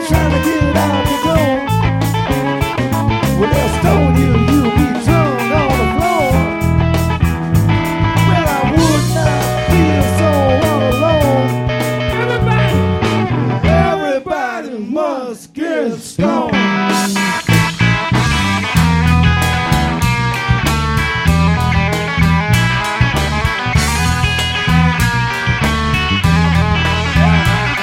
trying to get out the door. Well, they'll stone you, you'll be thrown on the floor. Well, I would not feel so all alone. Everybody must get stoned.